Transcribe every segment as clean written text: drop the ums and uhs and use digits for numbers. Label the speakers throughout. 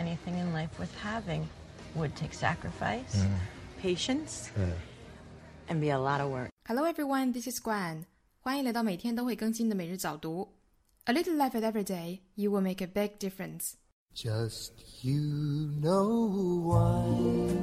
Speaker 1: anything in life worth having would take sacrifice, patience, and be a lot of work.
Speaker 2: Hello everyone, this is Guan. 欢迎来到每天都会更新的每日早读。A little effort every day, you will make a big difference.
Speaker 3: Just you know why.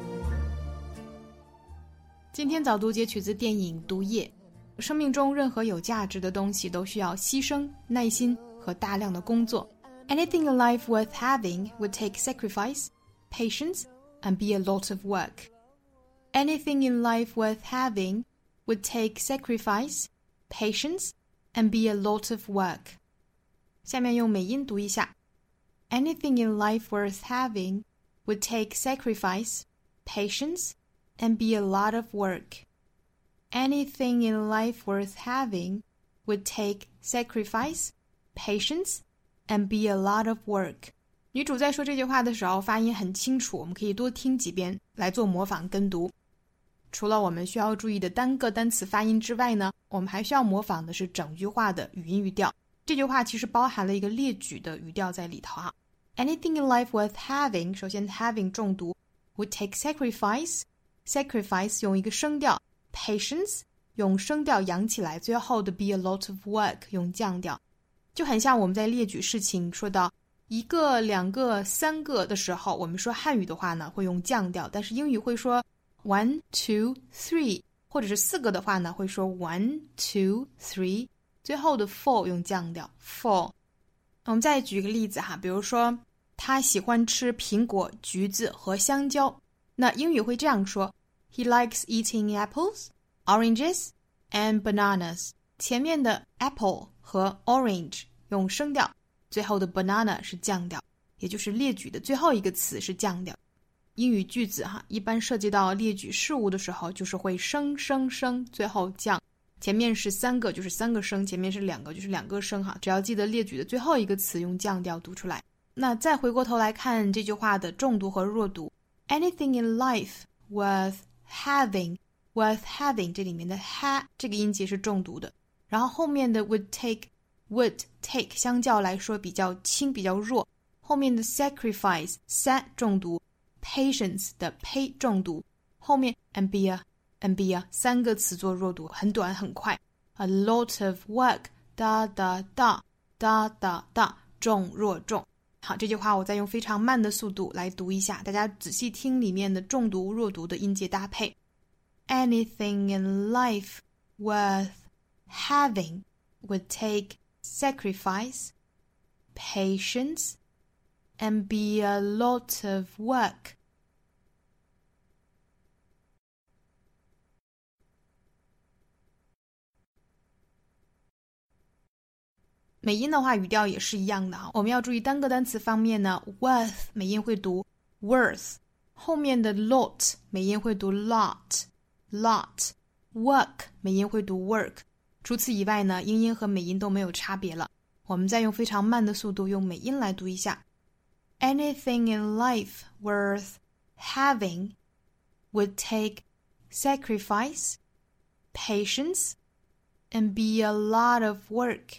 Speaker 2: 今天早读节取自电影《毒液》。生命中任何有价值的东西都需要牺牲、耐心和大量的工作。Anything in life worth having would take sacrifice, patience, and be a lot of work. Anything in life worth having would take sacrifice, patience, and be a lot of work. 下面用美音读一下。Anything in life worth having would take sacrifice, patience, and be a lot of work.Anything in life worth having would take sacrifice, patience, and be a lot of work. 女主在说这句话的时候发音很清楚，我们可以多听几遍来做模仿跟读。除了我们需要注意的单个单词发音之外呢，我们还需要模仿的是整句话的语音语调。这句话其实包含了一个列举的语调在里头哈。Anything in life worth having， 首先 having 重读 would take sacrifice， sacrifice 用一个声调Patience 用声调扬起来，最后的 be a lot of work 用降调，就很像我们在列举事情说到一个、两个、三个的时候，我们说汉语的话呢会用降调，但是英语会说 one, two, three， 或者是四个的话呢会说 one, two, three， 最后的 four 用降调 four。我们再举个例子哈，比如说他喜欢吃苹果、橘子和香蕉，那英语会这样说He likes eating apples, oranges, and bananas. 前面的 apple 和 orange 用声调，最后的 banana 是降调，也就是列举的最后一个词是降调。英语句子一般涉及到列举事物的时候，就是会升升升，最后降。前面是三个就是三个声，前面是两个就是两个声只要记得列举的最后一个词用降调读出来。那再回过头来看这句话的重读和弱读。Anything in life worth having 这里面的 ha 这个音节是重读的，然后后面的 would take 相较来说比较轻比较弱，后面的 sacrifice sa 重读， patience 的 pay 重读，后面 and be a 三个词做弱读，很短很快。 a lot of work 哒哒哒哒哒哒，重弱重。好，这句话我再用非常慢的速度来读一下，大家仔细听里面的重读弱读的音节搭配。Anything in life worth having would take sacrifice, patience, and be a lot of work.美音的话语调也是一样的我们要注意单个单词方面呢 worth 美音会读 worth， 后面的 lot 美音会读 lot work 美音会读 work， 除此以外呢英音和美音都没有差别了。我们再用非常慢的速度用美音来读一下。 Anything in life worth having would take sacrifice, patience, and be a lot of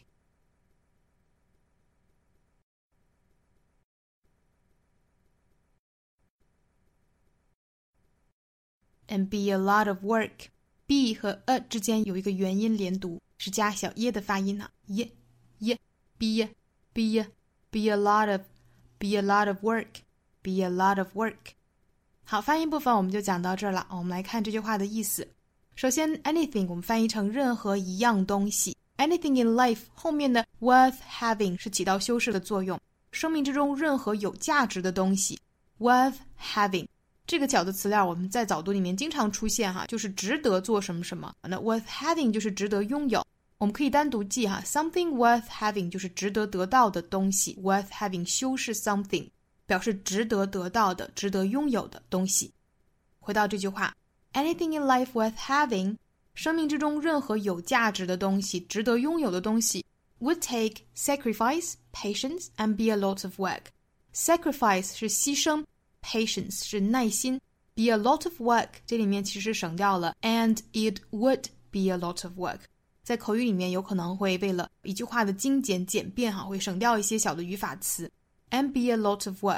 Speaker 2: work.And be a lot of work. B 和 之间有一个元音连读，是加小耶的发音耶 be a lot of work. Be a lot of work. 好，发音部分我们就讲到这儿了。我们来看这句话的意思。首先 anything 我们翻译成任何一样东西。Anything in life 后面的 worth having 是起到修饰的作用。生命之中任何有价值的东西 worth having。这个角的词料我们在早读里面经常出现就是值得做什么什么。那 worth having 就是值得拥有，我们可以单独记something worth having 就是值得得到的东西， worth having 修饰 something 表示值得得到的值得拥有的东西。回到这句话 Anything in life worth having 生命之中任何有价值的东西值得拥有的东西 would take sacrifice, patience, and be a lot of work. Sacrifice 是牺牲Patience 是耐心 Be a lot of work 这里面其实省掉了 And it would be a lot of work 在口语里面有可能会为了一句话的精简简便会省掉一些小的语法词 And be a lot of work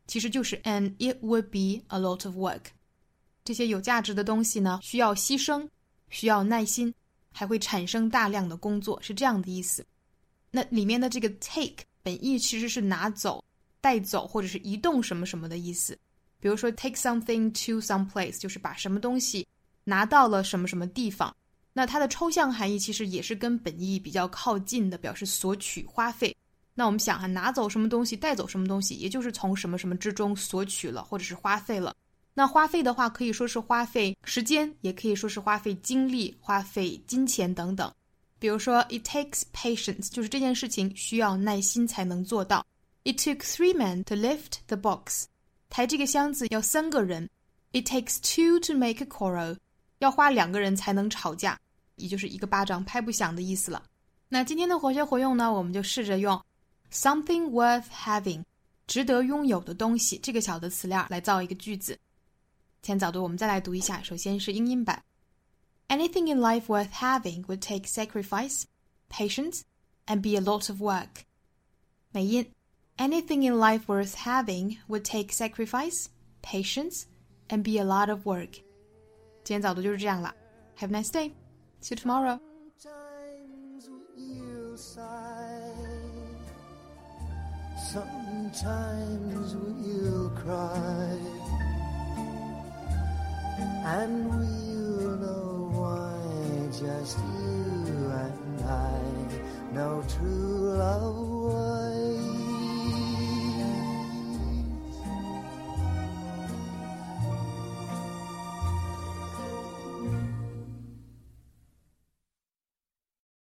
Speaker 2: 其实就是 and it would be a lot of work。 这些有价值的东西呢，需要牺牲，需要耐心，还会产生大量的工作，是这样的意思。那里面的这个 take 本意其实是拿走、带走或者是移动什么什么的意思。比如说 take something to some place 就是把什么东西拿到了什么什么地方。那它的抽象含义其实也是跟本意比较靠近的，表示索取、花费。那我们想拿走什么东西，带走什么东西，也就是从什么什么之中索取了，或者是花费了。那花费的话，可以说是花费时间，也可以说是花费精力、花费金钱等等。比如说 it takes patience 就是这件事情需要耐心才能做到。 It took 3 men to lift the box 抬这个箱子要3个人。 It takes 2 to make a quarrel 要花2个人才能吵架，也就是一个巴掌拍不响的意思了。那今天的活学活用呢，我们就试着用 something worth having 值得拥有的东西这个小的词料来造一个句子。前早读我们再来读一下，首先是英音版。Anything in life worth having would take sacrifice, patience, and be a lot of work. 美音 Anything in life worth having would take sacrifice, patience, and be a lot of work. 今天早读就是这样了。Have a nice day. See you tomorrow.
Speaker 3: Sometimes we'll sigh, sometimes we'll cry, and we'll know why just you and I know true love